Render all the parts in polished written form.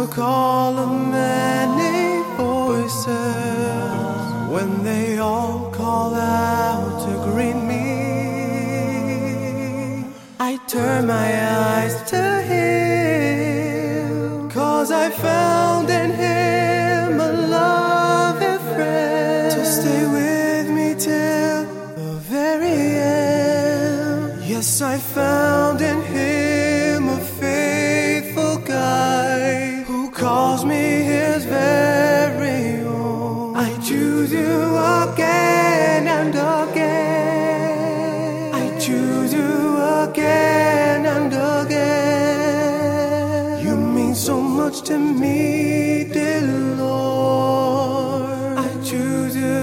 the call of many voices, when they all call out to greet me, I turn my eyes to Him, 'cause I found in Him a loving friend to stay with me till the very end. Yes, I found in Him a faithful guide who calls me His very own. I choose You again and again. I choose You again and again. You mean so much to me, dear Lord. I choose You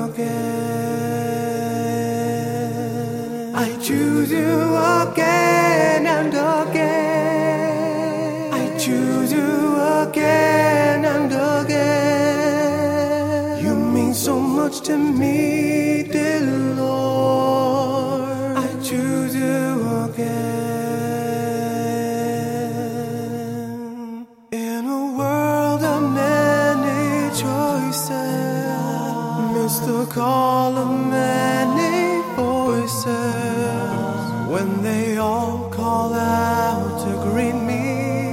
again. I choose You again and again. I choose You again and again. You mean so much to me, dear Lord. I choose You again. In a world of many choices, midst the call of many voices, when they all call out to greet me,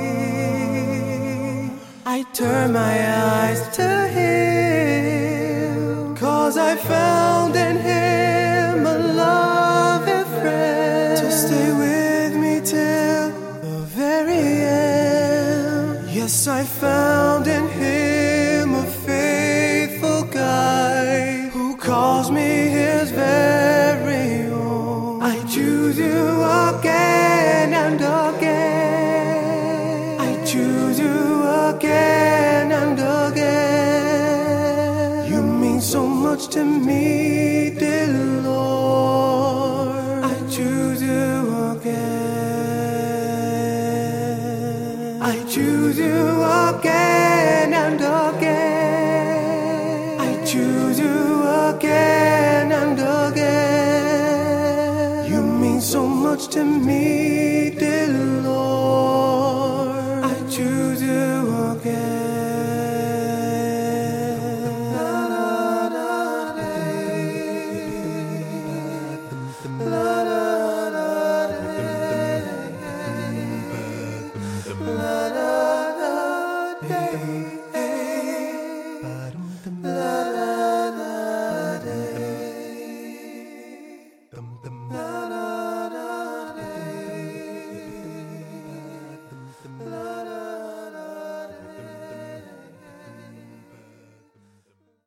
I turn my eyes to Him, 'cause I found in Him a loving friend to stay with me till the very end. Yes, I found in Him a faithful guide who calls me His very own. I choose You again and again. I choose You again and again. You mean so much to me, dear Lord. I choose You again. I choose You again and again. I choose You again and again. You mean so much to me, dear Lord.